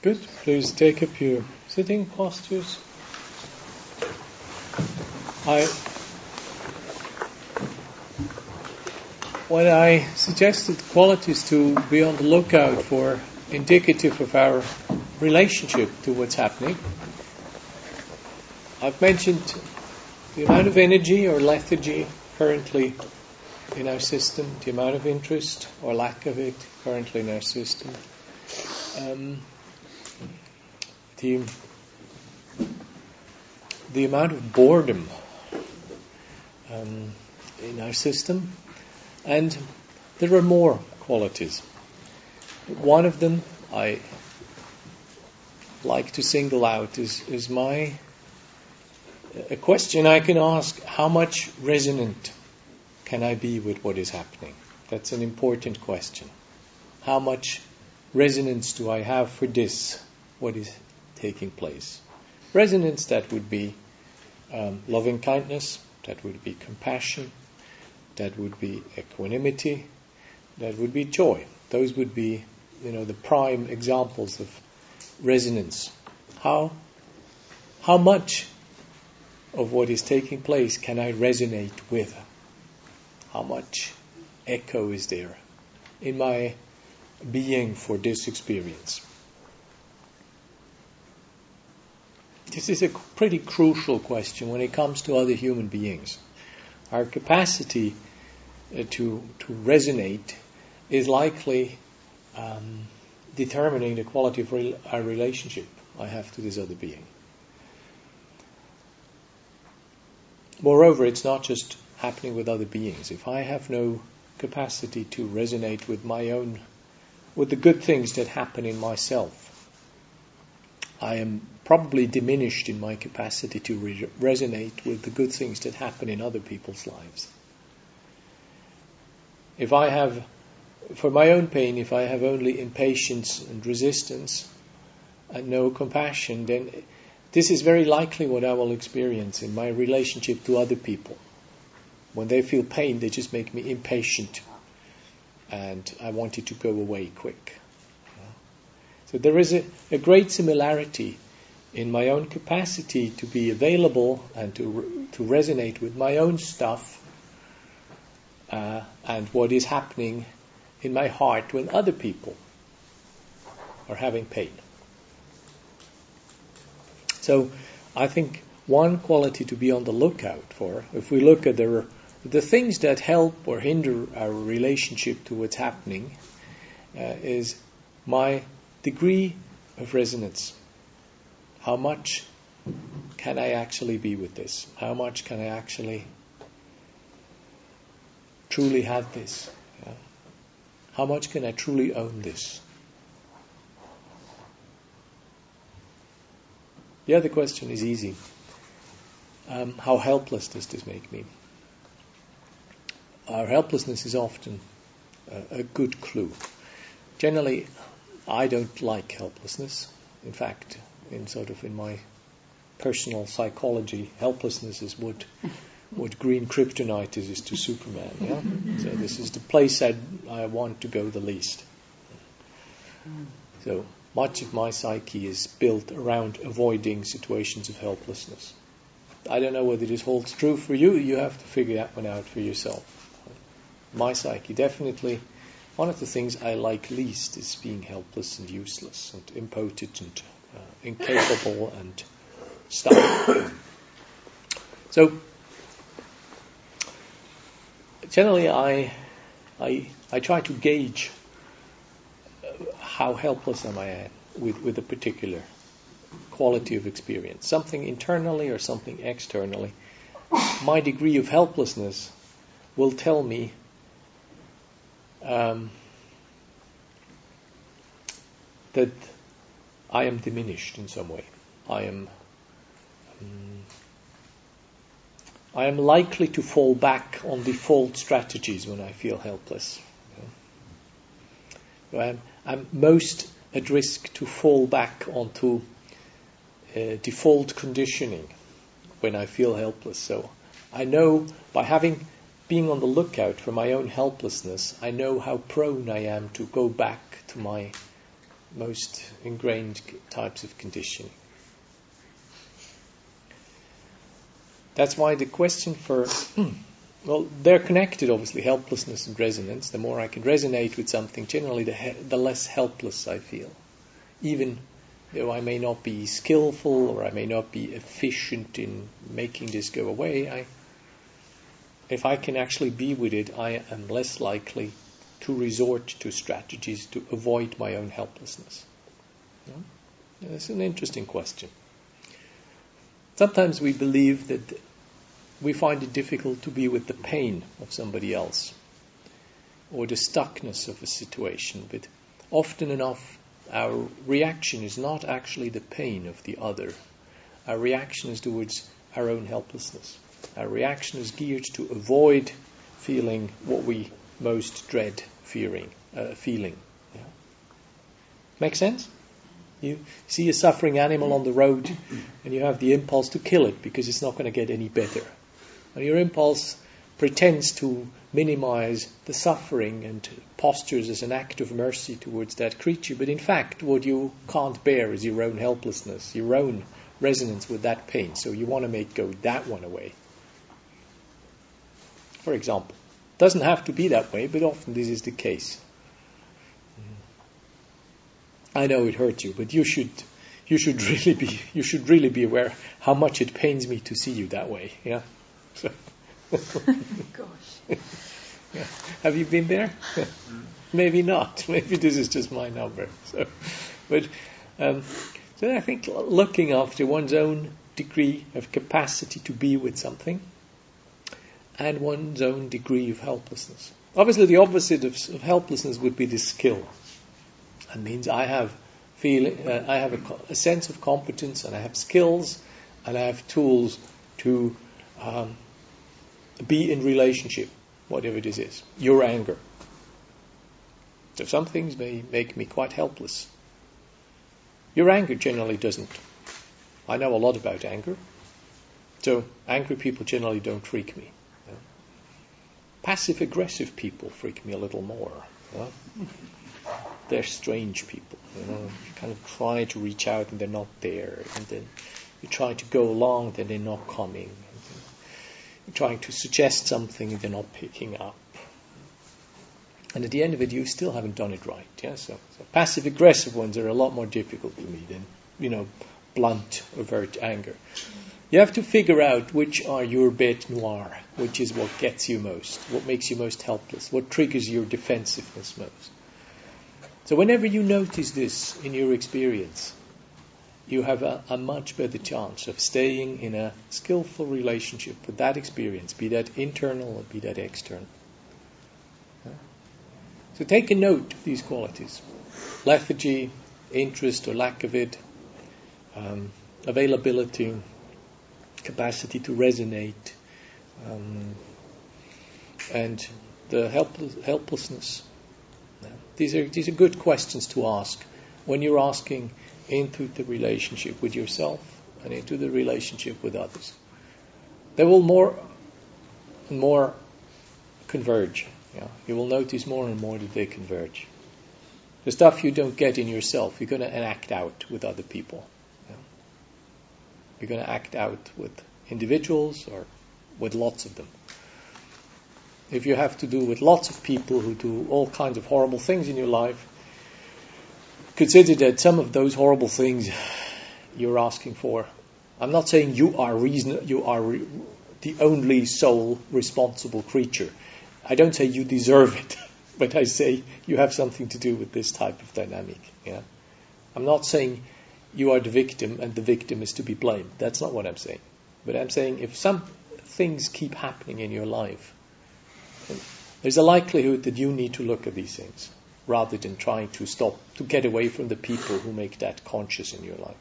Good. Please take up your sitting postures. When I suggested qualities to be on the lookout for indicative of our relationship to what's happening, I've mentioned the amount of energy or lethargy currently in our system, the amount of interest or lack of it currently in our system, the amount of boredom in our system, and there are more qualities. One of them I like to single out is a question I can ask: how much resonant can I be with what is happening? That's an important question. How much resonance do I have for this, what is taking place? Resonance, that would be loving kindness, that would be compassion, that would be equanimity, that would be joy. Those would be, the prime examples of resonance. How much of what is taking place can I resonate with? How much echo is there in my being for this experience? This is a pretty crucial question when it comes to other human beings. Our capacity to resonate is likely determining the quality of our relationship I have to this other being. Moreover, it's not just happening with other beings. If I have no capacity to resonate with the good things that happen in myself, I am probably diminished in my capacity to resonate with the good things that happen in other people's lives. If I have, for my own pain, if I have only impatience and resistance and no compassion, then this is very likely what I will experience in my relationship to other people. When they feel pain, they just make me impatient and I want it to go away quick. So there is a great similarity in my own capacity to be available and to resonate with my own stuff and what is happening in my heart when other people are having pain. So I think one quality to be on the lookout for, if we look at the things that help or hinder our relationship to what's happening, is my degree of resonance. How much can I actually be with this? How much can I actually truly have this? How much can I truly own this? The other question is easy. How helpless does this make me? Our helplessness is often a good clue. Generally, I don't like helplessness. In fact, in my personal psychology, helplessness is what green kryptonite is to Superman. Yeah? So this is the place I want to go the least. So much of my psyche is built around avoiding situations of helplessness. I don't know whether this holds true for you. You have to figure that one out for yourself. My psyche, definitely, one of the things I like least is being helpless and useless and impotent and incapable and stuff. So, generally I try to gauge how helpless am I with a particular quality of experience, something internally or something externally. My degree of helplessness will tell me that I am diminished in some way. I am likely to fall back on default strategies when I feel helpless. I'm most at risk to fall back onto default conditioning when I feel helpless. So I know by being on the lookout for my own helplessness, I know how prone I am to go back to my most ingrained types of conditioning. That's why the question for, well, they're connected, obviously, helplessness and resonance. The more I can resonate with something, generally the less helpless I feel. Even though I may not be skillful or I may not be efficient in making this go away, if I can actually be with it, I am less likely to resort to strategies to avoid my own helplessness. Yeah? That's an interesting question. Sometimes we believe that we find it difficult to be with the pain of somebody else or the stuckness of a situation, but often enough our reaction is not actually the pain of the other. Our reaction is towards our own helplessness. Our reaction is geared to avoid feeling what we most dread feeling. Yeah. Make sense? You see a suffering animal on the road and you have the impulse to kill it because it's not going to get any better. And your impulse pretends to minimize the suffering and postures as an act of mercy towards that creature. But in fact, what you can't bear is your own helplessness, your own resonance with that pain. So you want to make go that one away. For example. It doesn't have to be that way, but often this is the case. I know it hurt you, but you should really be aware how much it pains me to see you that way. Yeah. So. Gosh. Yeah. Have you been there? Maybe not. Maybe this is just my number. So I think looking after one's own degree of capacity to be with something and one's own degree of helplessness. Obviously, the opposite of helplessness would be the skill. That means I have a sense of competence, and I have skills, and I have tools to be in relationship, whatever this is. Your anger. So some things may make me quite helpless. Your anger generally doesn't. I know a lot about anger. So angry people generally don't freak me. You know. Passive-aggressive people freak me a little more. You know. They're strange people. You know. You kind of try to reach out and they're not there. And then you try to go along, then they're not coming. You're trying to suggest something and they're not picking up. And at the end of it, you still haven't done it right. Yeah. So passive-aggressive ones are a lot more difficult for me than, blunt, overt anger. You have to figure out which are your bête noire, which is what gets you most, what makes you most helpless, what triggers your defensiveness most. So whenever you notice this in your experience, you have a much better chance of staying in a skillful relationship with that experience, be that internal or be that external. So take a note of these qualities. Lethargy, interest or lack of it, availability, capacity to resonate, and the helplessness. These are good questions to ask when you're asking into the relationship with yourself and into the relationship with others. They will more and more converge. Yeah? You will notice more and more that they converge. The stuff you don't get in yourself, you're going to act out with other people. Yeah? You're going to act out with individuals or with lots of them. If you have to do with lots of people who do all kinds of horrible things in your life, consider that some of those horrible things you're asking for. I'm not saying you are the only sole responsible creature. I don't say you deserve it, but I say you have something to do with this type of dynamic. Yeah? I'm not saying you are the victim and the victim is to be blamed. That's not what I'm saying. But I'm saying if some things keep happening in your life, there's a likelihood that you need to look at these things rather than trying to get away from the people who make that conscious in your life.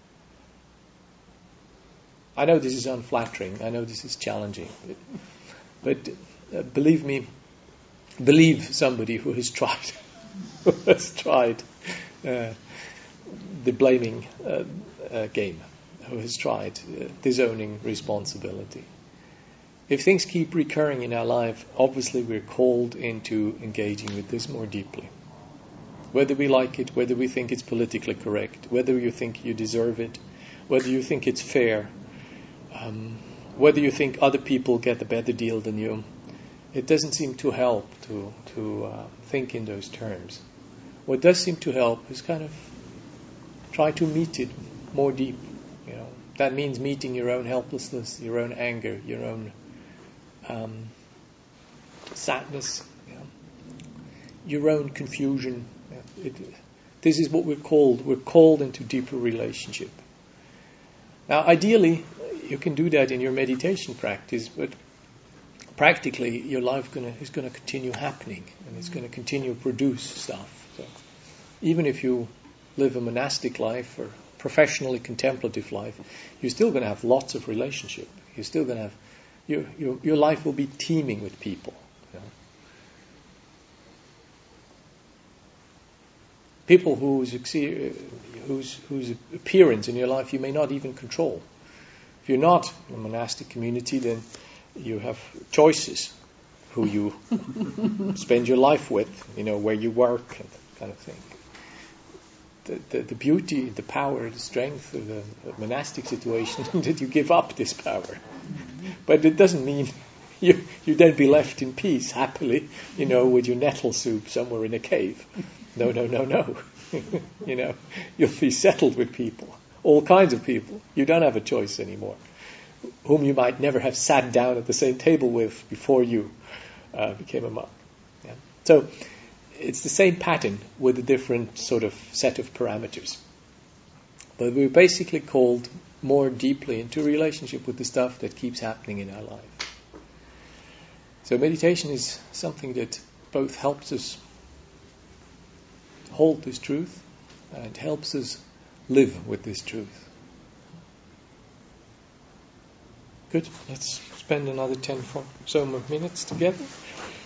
I know this is unflattering. I know this is challenging. But believe somebody who has tried the blaming game, who has tried disowning responsibility. If things keep recurring in our life, obviously we're called into engaging with this more deeply. whether we like it, whether we think it's politically correct, whether you think you deserve it, whether you think it's fair, whether you think other people get a better deal than you. It doesn't seem to help to think in those terms. What does seem to help is kind of try to meet it more deep. That means meeting your own helplessness, your own anger, your own sadness, your own confusion. This is what we're called. We're called into deeper relationship. Now, ideally, you can do that in your meditation practice, but practically, your life is going to continue happening, and it's going to continue to produce stuff. So, even if you live a monastic life or professionally contemplative life, you're still going to have lots of relationship. You're still going to have your life will be teeming with people. People whose appearance in your life you may not even control. If you're not in a monastic community, then you have choices who you spend your life with, where you work and that kind of thing. The beauty, the power, the strength of the monastic situation that you give up this power. But it doesn't mean you then be left in peace, happily, with your nettle soup somewhere in a cave. No. You'll be settled with people, all kinds of people. You don't have a choice anymore, whom you might never have sat down at the same table with before you became a monk. Yeah. So it's the same pattern with a different sort of set of parameters. But we're basically called more deeply into relationship with the stuff that keeps happening in our life. So meditation is something that both helps us hold this truth and helps us live with this truth. Good. Let's spend another 10 or so more minutes together.